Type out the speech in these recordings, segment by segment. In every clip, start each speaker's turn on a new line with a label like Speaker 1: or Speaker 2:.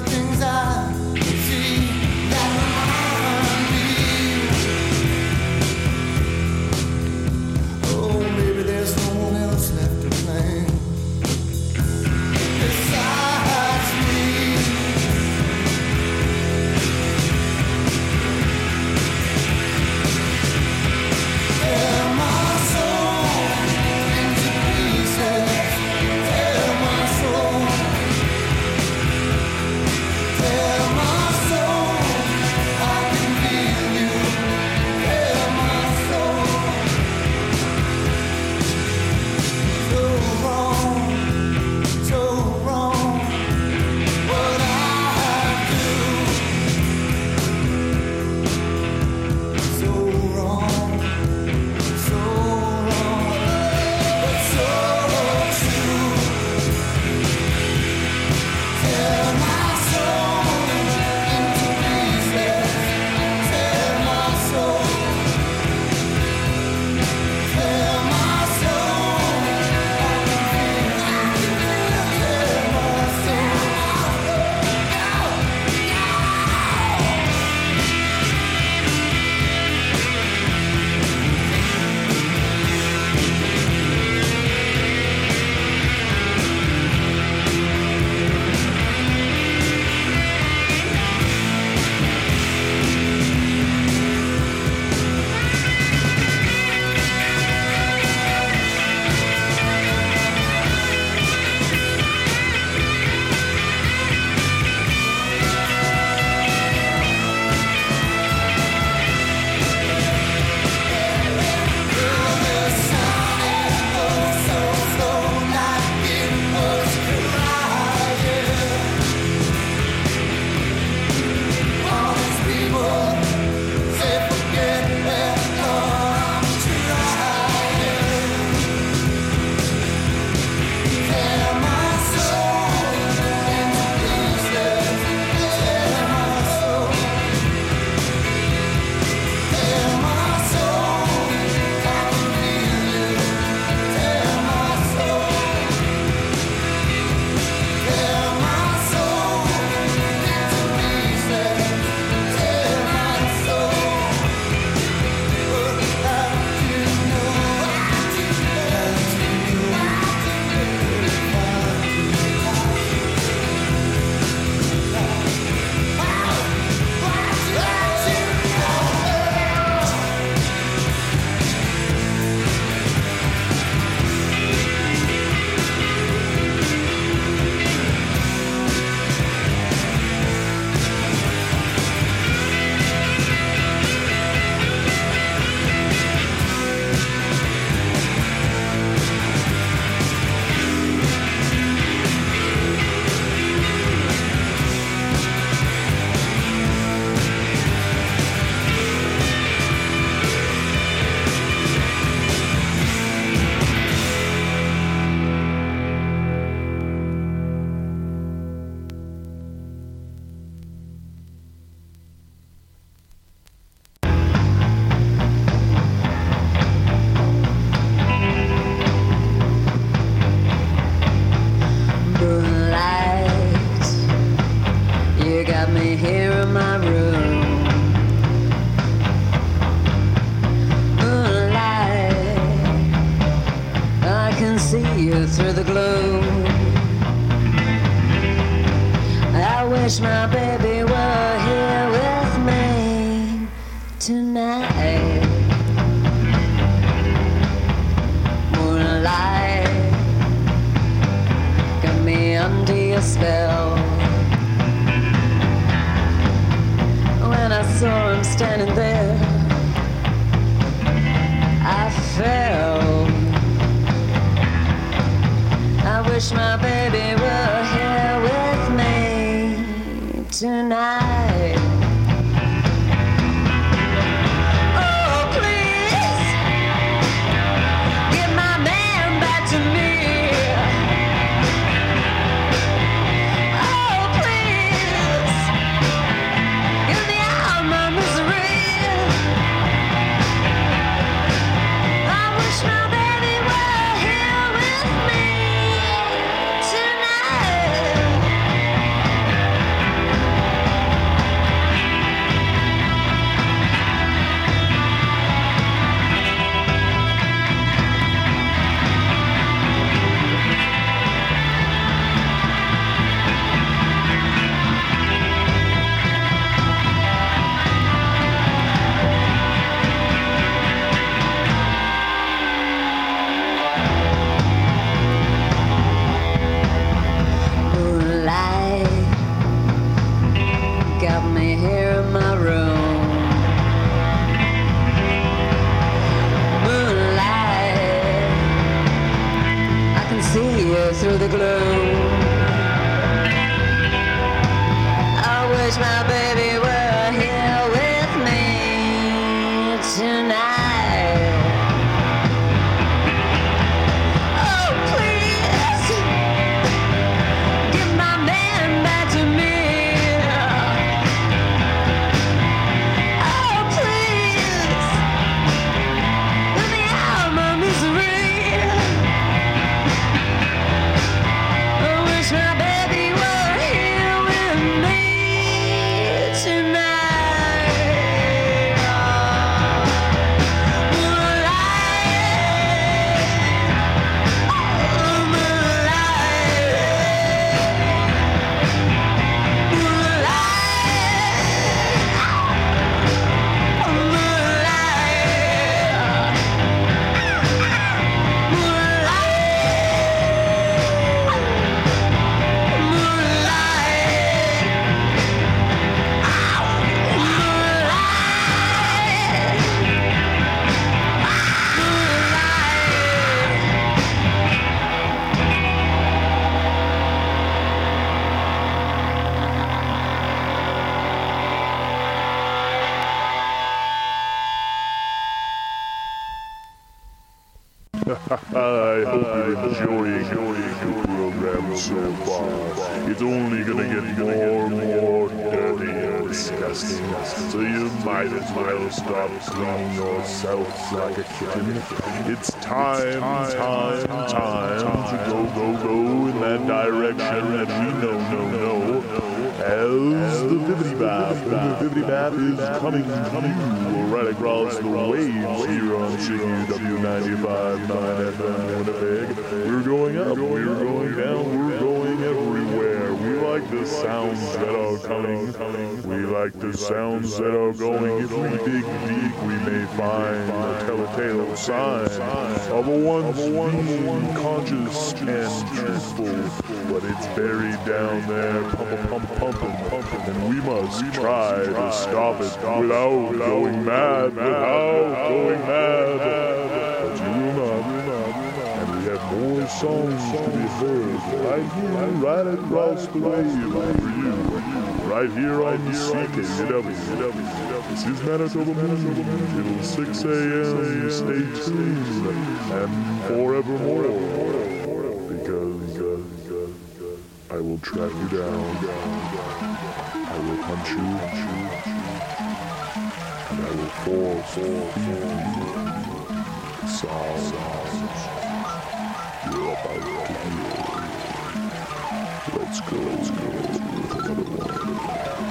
Speaker 1: you through the gloom. I wish my baby were here with me tonight. Moonlight got me under your spell. When I saw him standing there, I fell. I wish my baby were here with me tonight. Oh, please, give my man back to me. Oh, please, give me all my misery. I wish my baby were here with me tonight.
Speaker 2: I hope you're enjoying the program so far. It's only gonna get more and more dirty and disgusting, so you might as well stop cleaning yourself like a kitten. It's time to go in that direction that we know as the Bibbidi Bap. The Bibbidi Bap is coming to you right across the waves here on CUW 95.9 FM Winnipeg. We're going up, we're going down, we're going everywhere. We like the sounds that are coming. We like the sounds that are going. If we dig deep, we may find a telltale sign of a once being conscious and truthful, but it's buried down there, pumping, and we must try to stop it without going mad, but you will not. And we have more songs to be heard right here, right across the wave for you, right here on CKUW. This is Manitoba Moon till 6 a.m. Stay tuned and forevermore, because I will track you down, I will hunt you, and I will force you sounds you're about to hear. Let's go with another one.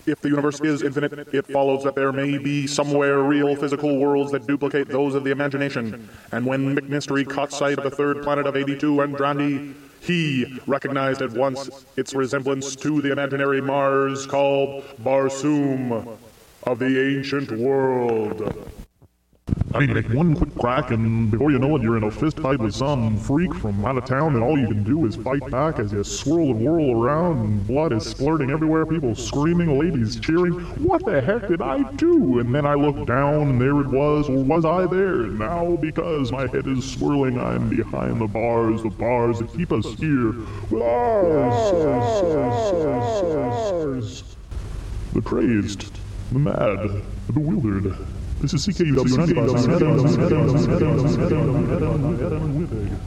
Speaker 3: if the universe is infinite, it follows that there may be somewhere real physical worlds that duplicate those of the imagination. And when McMystery caught sight of the third planet of 82 Andrandi, he recognized at once its resemblance to the imaginary Mars called Barsoom of the ancient world.
Speaker 2: I mean, you make one quick crack, and before you know it, you're in a fist fight with some freak from out of town, and all you can do is fight back as you swirl and whirl around, and blood is splurting everywhere, people screaming, ladies cheering. What the heck did I do? And then I looked down, and there it was, or was I there? Now, because my head is swirling, I'm behind the bars that keep us here. Bars. The crazed, the mad, the bewildered. This is CKUW 95.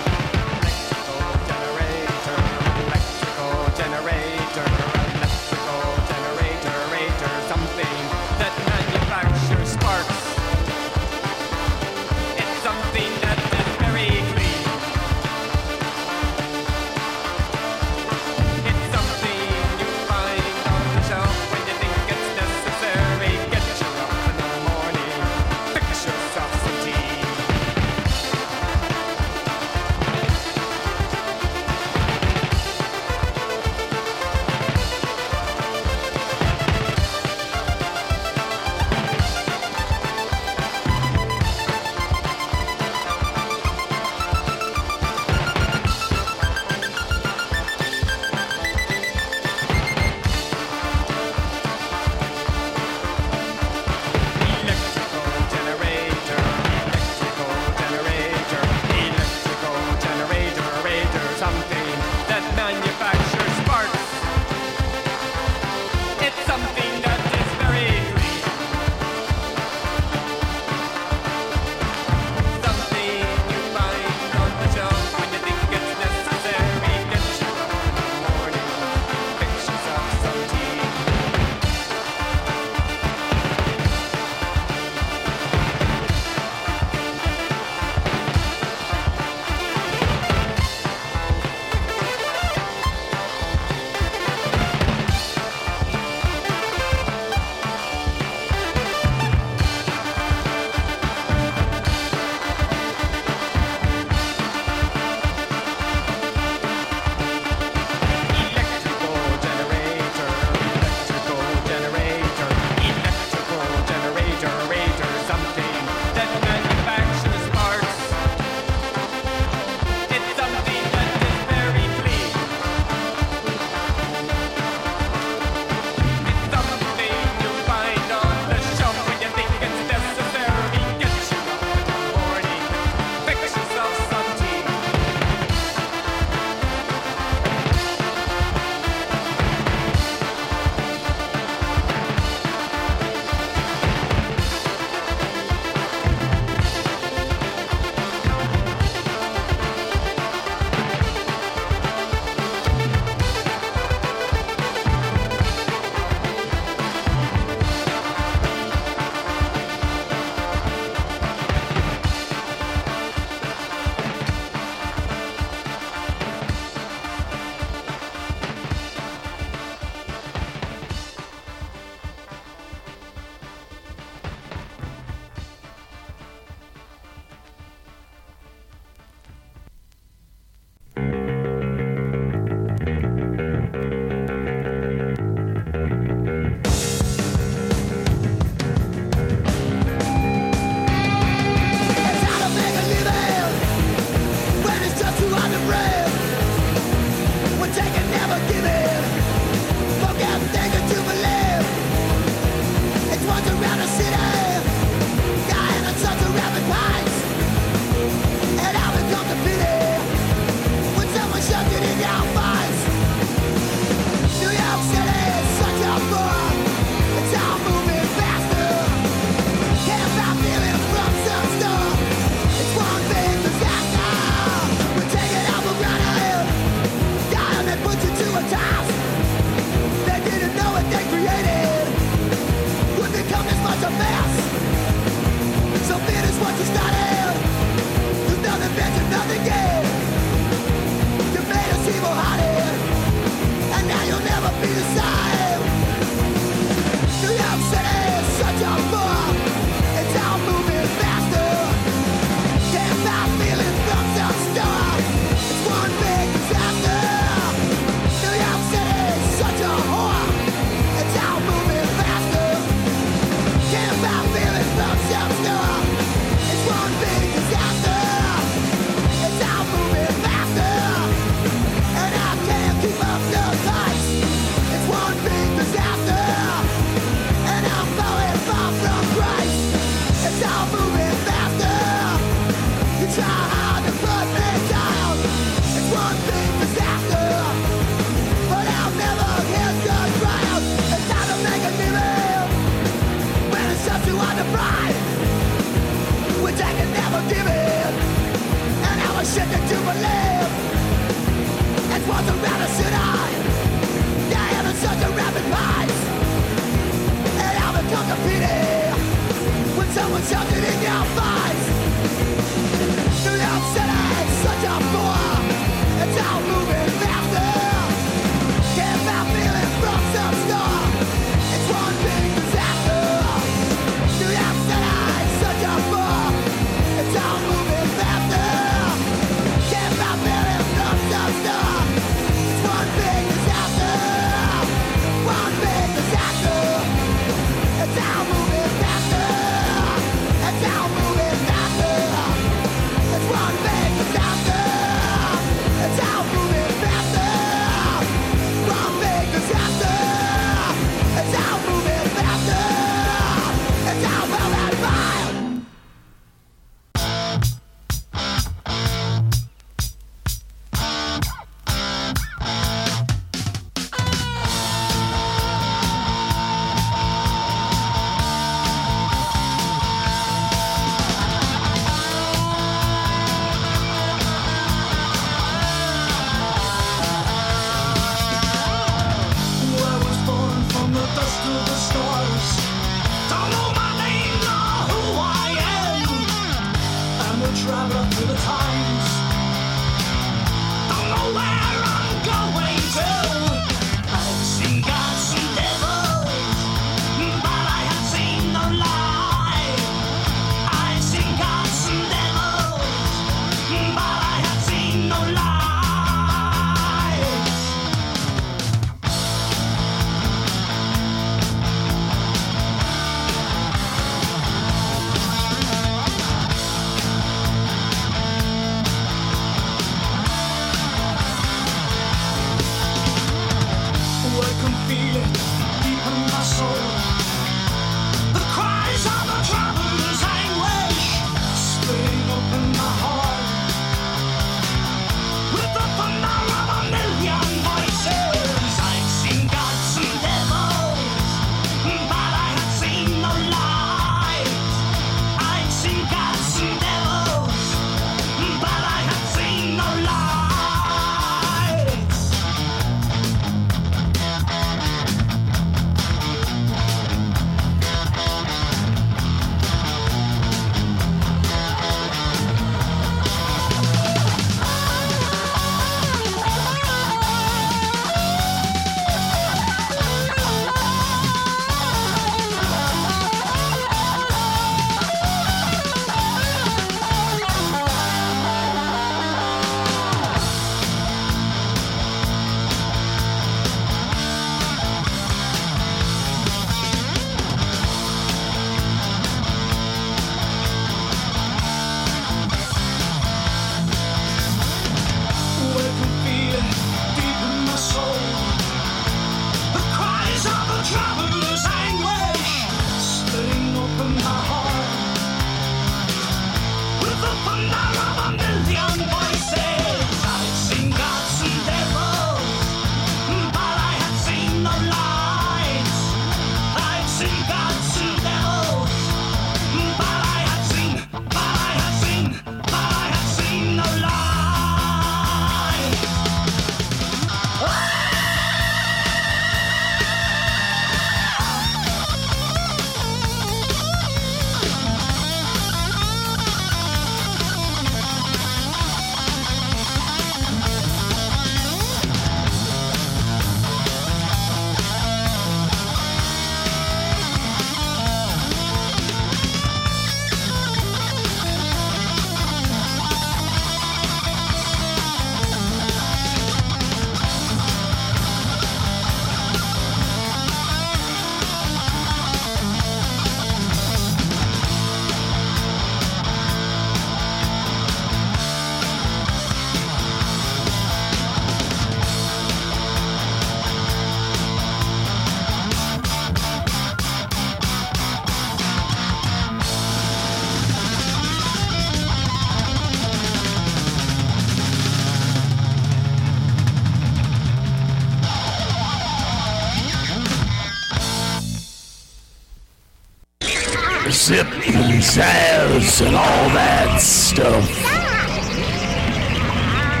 Speaker 4: sipping salts and all that stuff.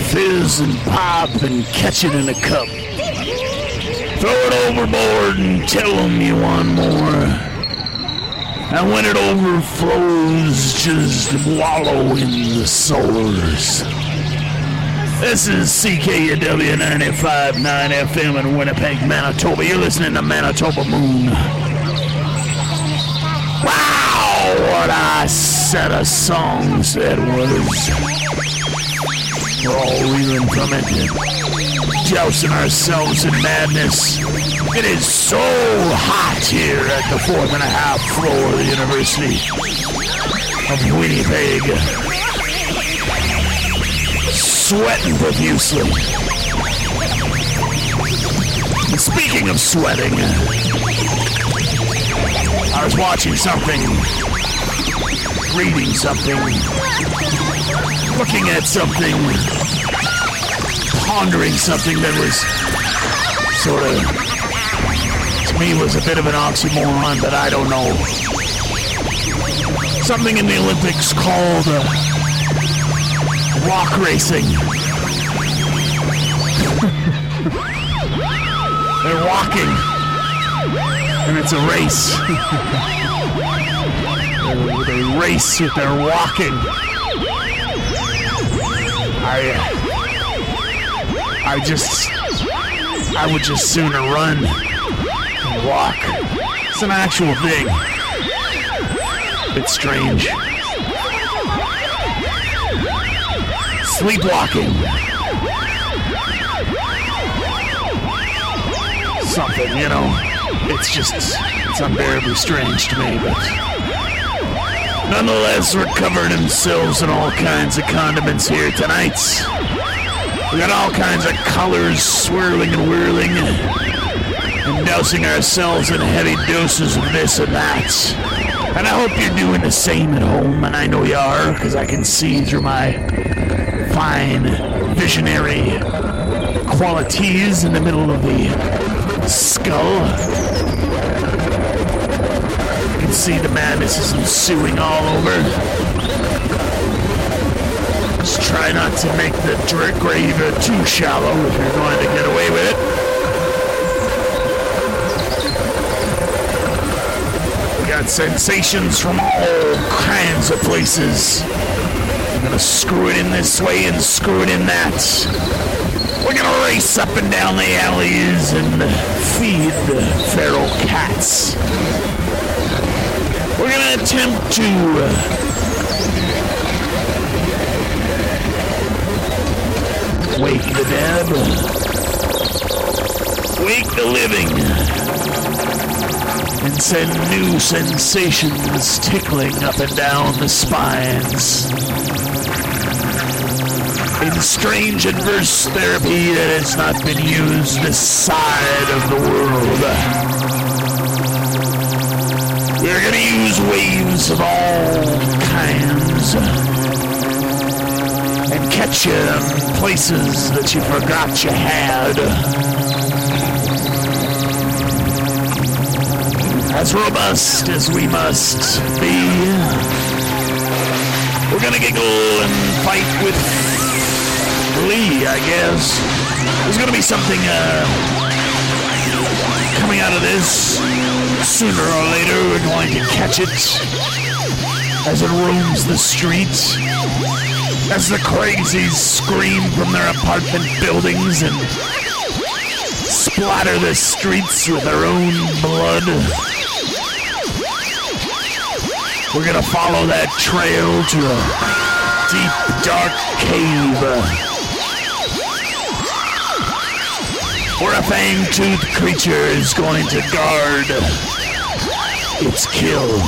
Speaker 4: fizz and pop and catch it in a cup. Throw it overboard and tell them you want more. And when it overflows, just wallow in the source. This is CKUW 95.9 FM in Winnipeg, Manitoba. You're listening to Manitoba Moon. Wow, what a set of songs that was. We're all reeling from it, jousting ourselves in madness. It is so hot here at the 4.5 floor of the University of Winnipeg. Sweating profusely. And speaking of sweating, I was watching something, reading something, looking at something, pondering something that was sort of, to me, was a bit of an oxymoron, but I don't know. Something in the Olympics called rock racing. They're walking, and it's a race. They race with their walking. I would just sooner run and walk. It's an actual thing. It's strange. Sleepwalking. Something, you know. It's unbearably strange to me, but nonetheless, we're covering themselves in all kinds of condiments here tonight. We got all kinds of colors swirling and whirling, and dousing ourselves in heavy doses of this and that. And I hope you're doing the same at home, and I know you are, because I can see through my fine visionary qualities in the middle of the skull. You can see the madness is ensuing all over. Just try not to make the grave too shallow if you're going to get away with it. We got sensations from all kinds of places. We're gonna screw it in this way and screw it in that. We're gonna race up and down the alleys and feed the feral cats. We're gonna attempt to wake the dead, wake the living, and send new sensations tickling up and down the spines. In strange adverse therapy that has not been used this side of the world. We're gonna use waves of all kinds and catch you in places that you forgot you had. As robust as we must be, we're gonna giggle and fight with Lee, I guess. There's gonna be something coming out of this. Sooner or later, we're going to catch it as it roams the street, as the crazies scream from their apartment buildings and splatter the streets with their own blood. We're gonna follow that trail to a deep, dark cave where a fang-toothed creature is going to guard its kill.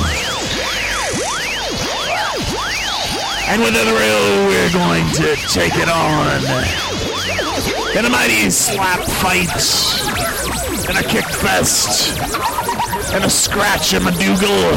Speaker 4: And with a thrill, we're going to take it on in a mighty slap fight, and a kick fest, and a scratch-a-madoogle.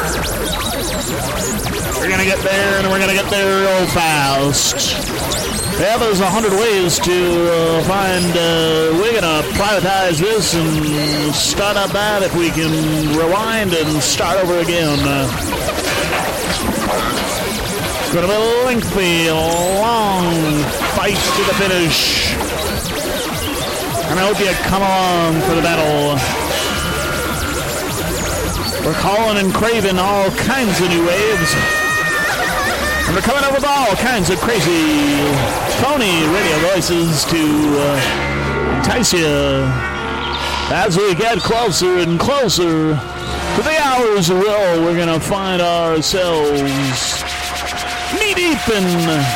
Speaker 4: We're gonna get there, and we're gonna get there real fast. Yeah, there's 100 ways to find, we're gonna privatize this and start up that if we can rewind and start over again. It's gonna be a lengthy, long fight to the finish. And I hope you come along for the battle. We're calling and craving all kinds of new waves. And we're coming up with all kinds of crazy, phony radio voices to entice you as we get closer and closer to the hours of will. We're going to find ourselves knee-deep in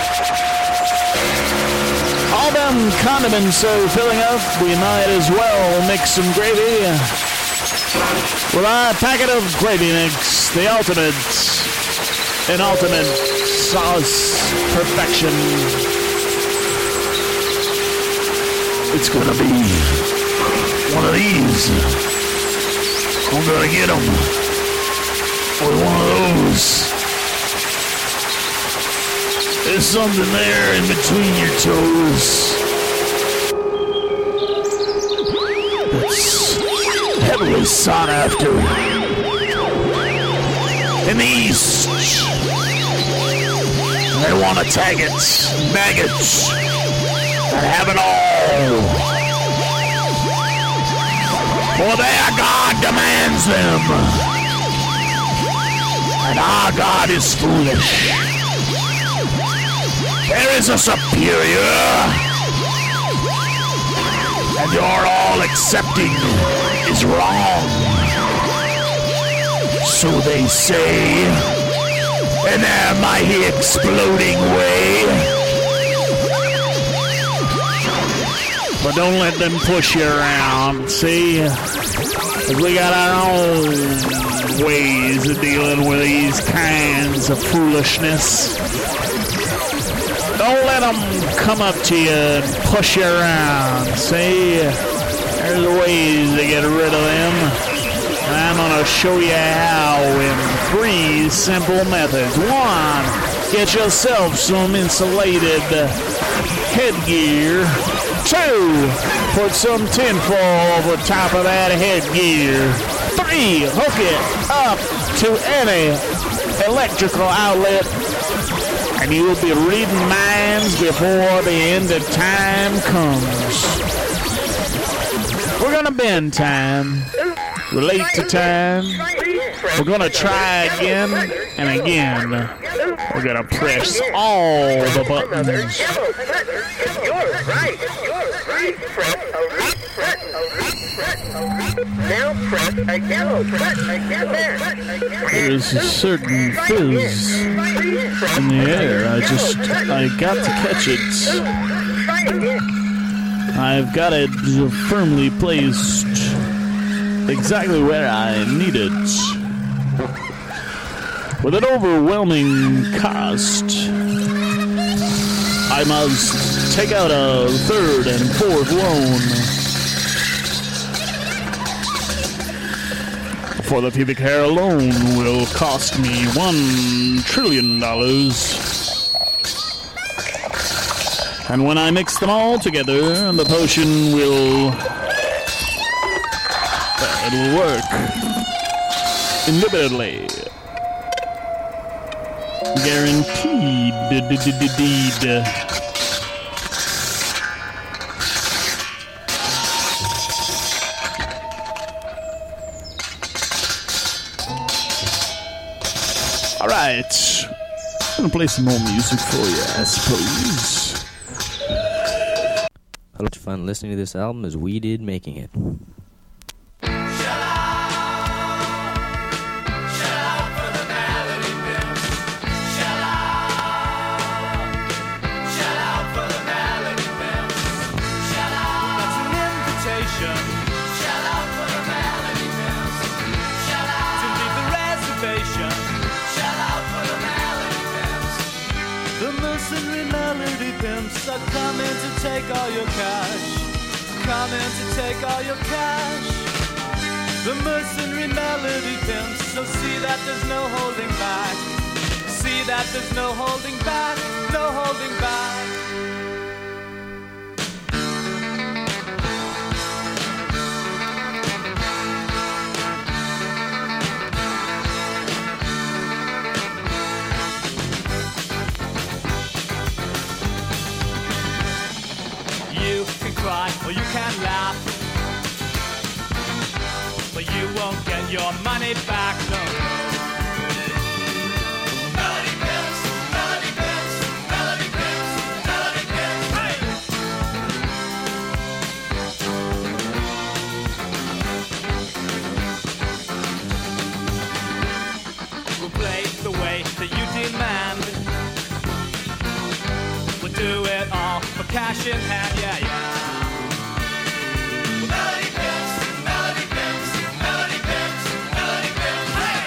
Speaker 4: all them condiments are filling up. We might as well mix some gravy with our packet of gravy mix, the ultimate sauce perfection.
Speaker 5: It's gonna be one of these. I'm gonna get them with one of those. There's something there in between your toes that's heavily sought after in the East. They want to tag it, maggots, and have it all. For their God demands them. And our God is foolish. There is a superior. And your all accepting is wrong. So they say in their mighty exploding way.
Speaker 4: But don't let them push you around, see? 'Cause we got our own ways of dealing with these kinds of foolishness. Don't let them come up to you and push you around, see? There's ways to get rid of them. And I'm going to show you how in 3 simple methods. 1, get yourself some insulated headgear. 2, put some tinfoil over top of that headgear. 3, hook it up to any electrical outlet. And you will be reading minds before the end of time comes. We're going to bend time. Relate to time. We're going to try again and again. We're going to press all the buttons.
Speaker 6: You're right. Now press a yellow button again there.
Speaker 4: There's a certain fizz in the air. I got to catch it. I've got it firmly placed exactly where I need it. With an overwhelming cost, I must take out a 3rd and 4th loan. For the pubic hair alone will cost me $1 trillion. And when I mix them all together, the potion will... it'll work. Indubitably. Guaranteed. All right. I'm gonna play some more music for you, I suppose.
Speaker 7: How much fun listening to this album as we did making it.
Speaker 8: So come in to take all your cash. Come in to take all your cash. The mercenary melody pimps. So see that there's no holding back. See that there's no holding back. No holding back. you can laugh, but you won't get your money back. No. Melody pimps, melody pimps, melody pimps, melody pimps. Hey! We'll play the way that you demand. We'll do it all for cash in hand, yeah, yeah. Melody pimps, melody pimps, melody pimps, melody pimps, hey!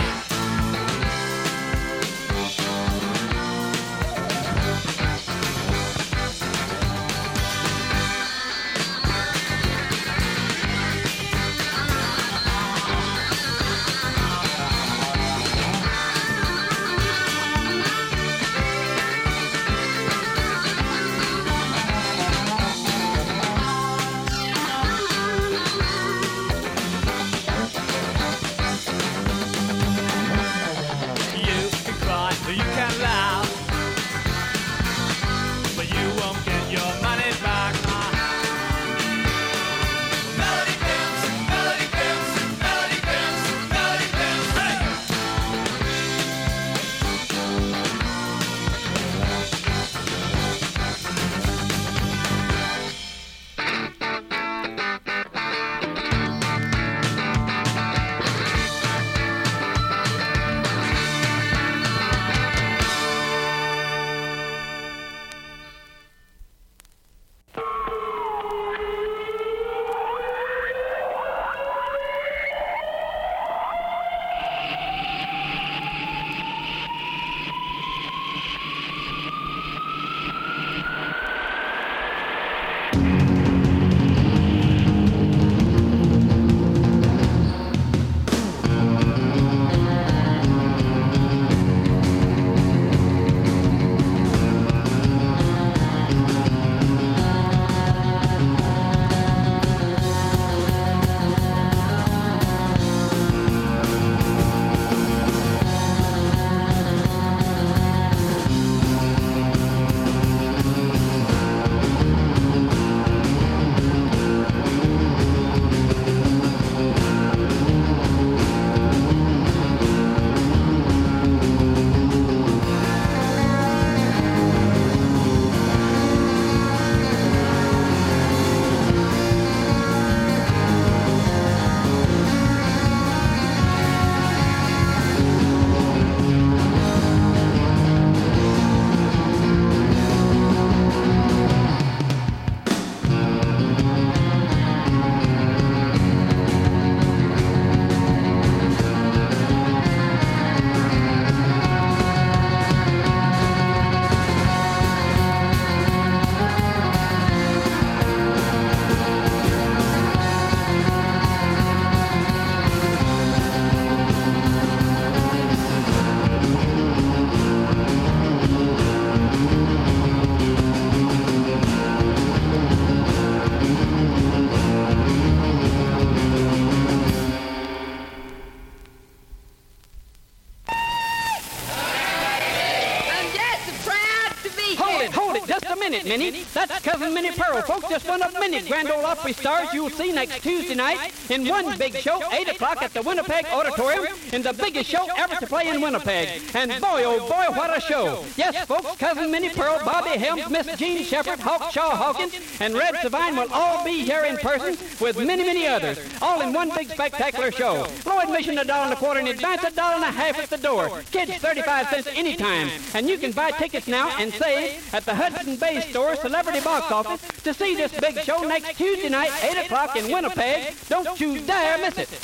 Speaker 9: minute, Minnie. That's Cousin Minnie Pearl, folks. Just one of many Grand Ole Opry stars you'll see next Tuesday night in one big show, 8 o'clock at the Winnipeg Auditorium, in the biggest show ever to play in Winnipeg. And boy, oh boy, what a show. Yes, folks, Cousin Minnie Pearl, Bobby Helms, Miss Jean Shepherd, Hawkshaw Hawkins, and Red Savine will all be here in person with many, many others, all in one big spectacular show. Low admission $1.25 in advance, $1.50 at the door. Kids 35 cents anytime. And you can buy tickets now and save at the Hudson Bay Store Celebrity Box Office to see this big show next Tuesday night, 8 o'clock in Winnipeg. Don't you dare miss it.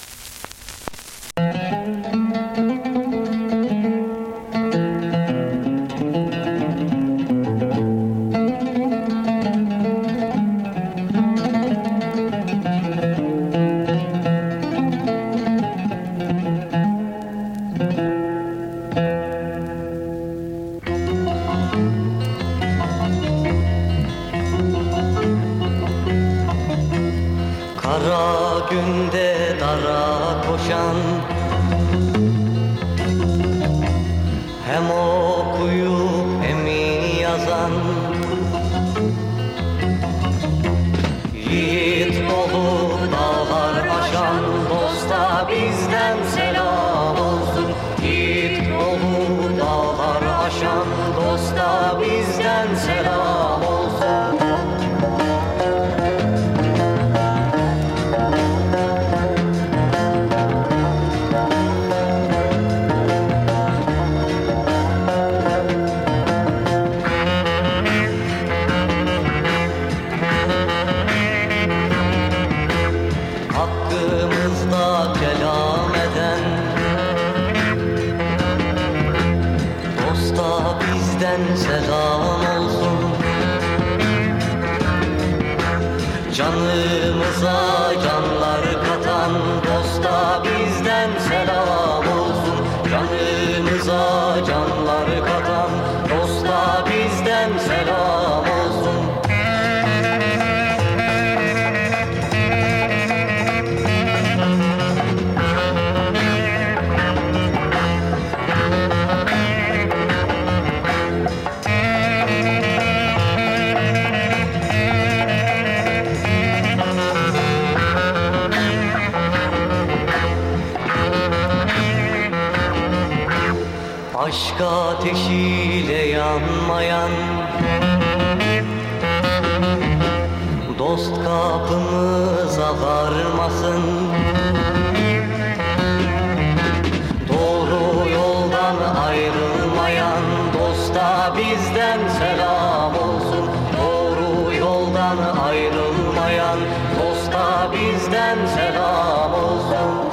Speaker 10: Kara günde dara koşan, hem okuyup hem yazan, yiğit Canımıza canlar katan dosta bizden selam olsun. Canımıza canlar katan dosta bizden selam olsun. Aşk ateşiyle yanmayan dost kapımıza varmasın. Doğru yoldan ayrılmayan dosta bizden selam olsun. Doğru yoldan ayrılmayan dosta bizden selam olsun.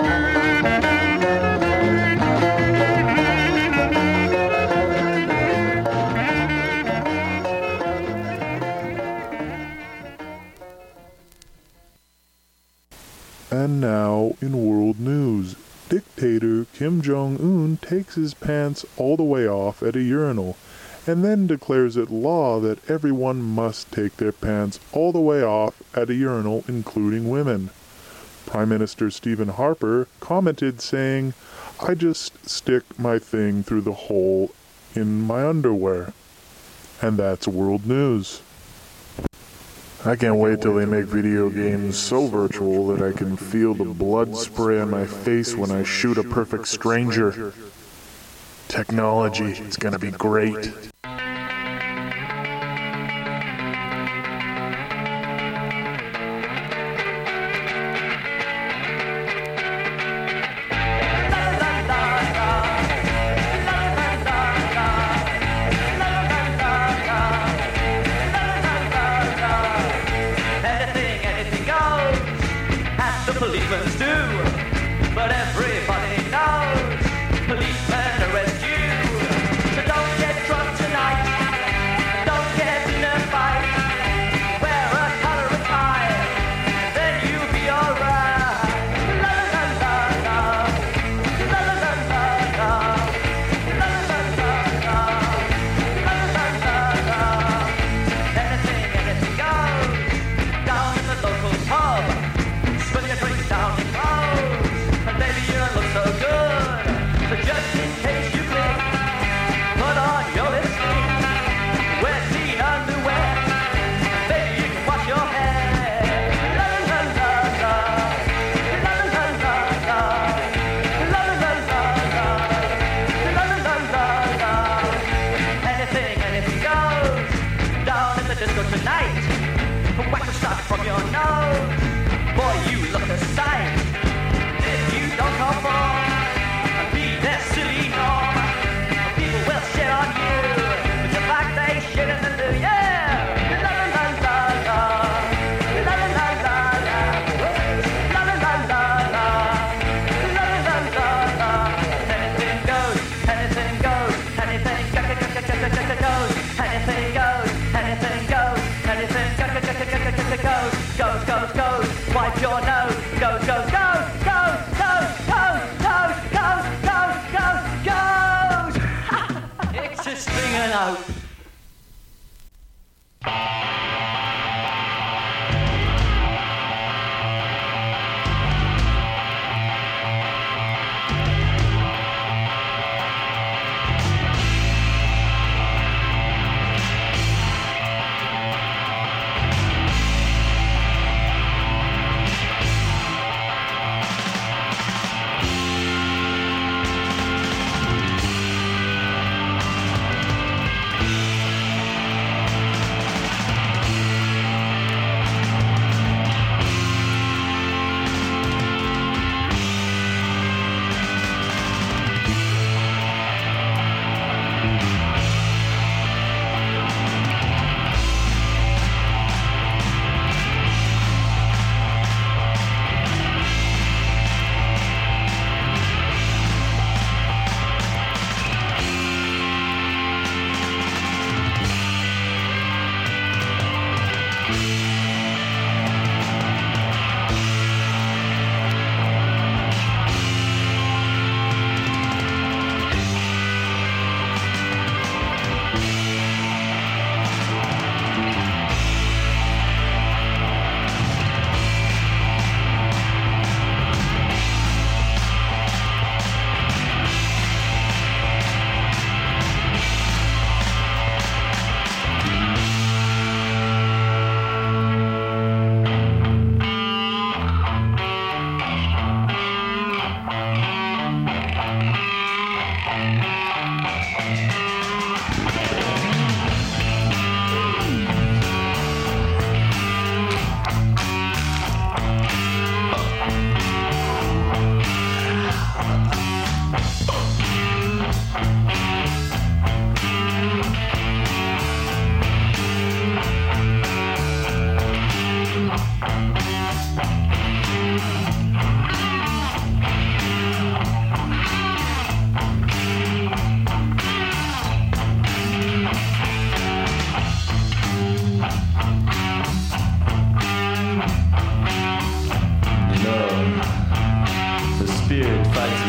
Speaker 3: And now, in world news, dictator Kim Jong-un takes his pants all the way off at a urinal, and then declares it law that everyone must take their pants all the way off at a urinal, including women. Prime Minister Stephen Harper commented saying, "I just stick my thing through the hole in my underwear." And that's world news. I can't wait till they make video games so virtual that I can feel the blood spray on my face when I shoot a perfect stranger. Technology is gonna be great.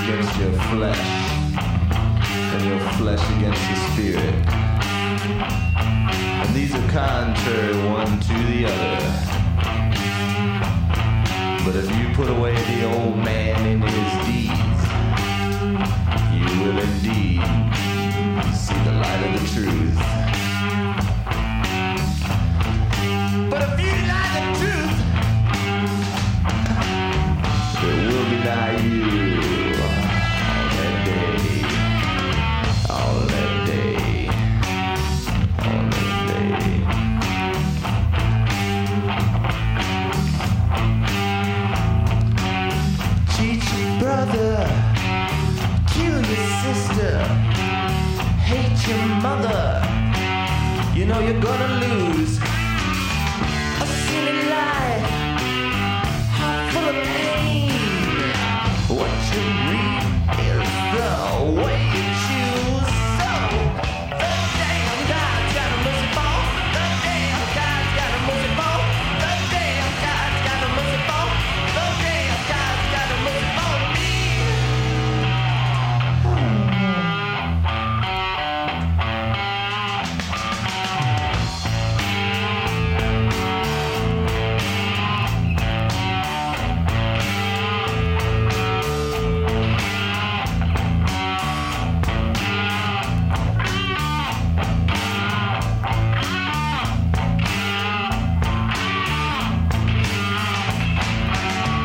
Speaker 11: against your flesh, and your flesh against the spirit. And these are contrary one to the other. But if you put away the old man in his deeds, you will indeed see the light of the truth. But if you deny the truth, it will deny you on that day, on that day, on that day. Cheat your brother, kill your sister, hate your mother. You know you're gonna lose a silly life.